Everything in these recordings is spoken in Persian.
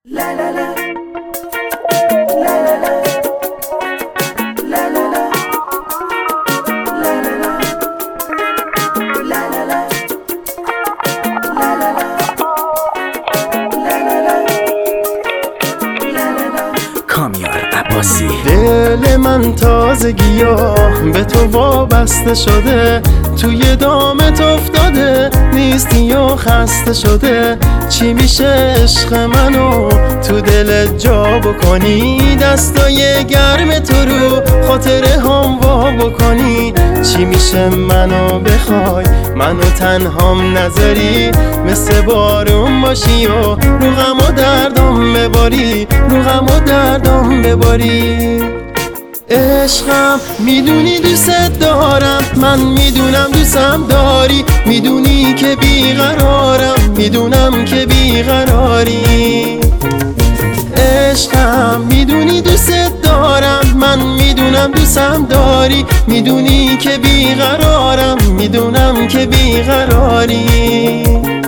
دل من تازگی‌ها به تو وابسته شده، توی دامت افتاده نیستی و خسته شده. چی میشه عشق منو تو دلت جا بکنی، دستای گرم تو رو خاطره هم وا بکنی؟ چی میشه منو بخوای منو تنهام نذاری، مثل بارون باشی و رو غم و دردم بباری، رو غم و دردم بباری. عشقم میدونی دوست دارم، من میدونم دوستم داری، میدونی که بیقرارم، میدونم که بیقراری. عشقم میدونی دوست دارم، من میدونم دوستم داری، میدونی که بیقرارم، میدونم که بیقراری.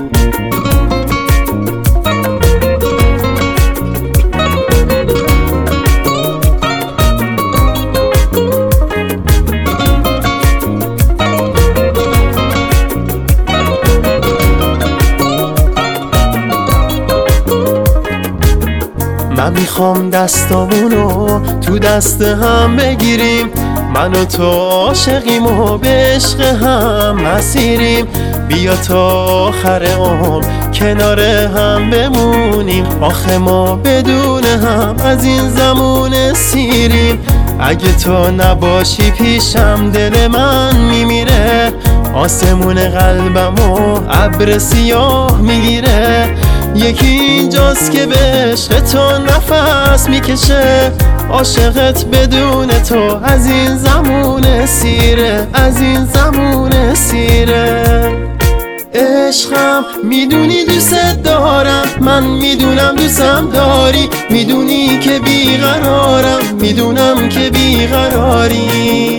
من میخوام دستامونو تو دست هم بگیریم، من و تو عاشقیم و به عشق هم مسیریم. بیا تا آخر عمر کنار هم بمونیم، آخه ما بدون هم از این زمون سیریم. اگه تو نباشی پیشم دل من میمیره، آسمون قلبمو ابر سیاه میگیره. یکی اینجاست که به عشق تو نفس میکشه، عاشقت بدون تو از این زمون سیره، از این زمون سیره. عشقم میدونی دوست دارم، من میدونم دوستم داری، میدونی که بیقرارم، میدونم که بیقراری.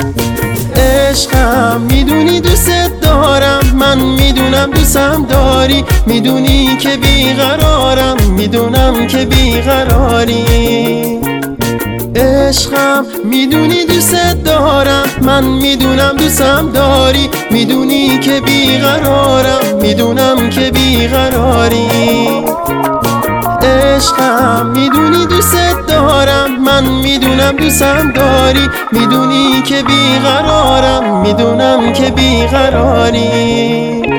عشقم میدونی دوست دارم، من میدونم دوستم داری، میدونی که بیقرارم، میدونم که بیقراری. عشقم میدونی دوست دارم، من میدونم دوستم داری، میدونی که بیقرارم، میدونم که بیقراری. عشقم میدونی دوست دارم، من میدونم دوستم داری، میدونی که بیقرارم، میدونم که بیقراری.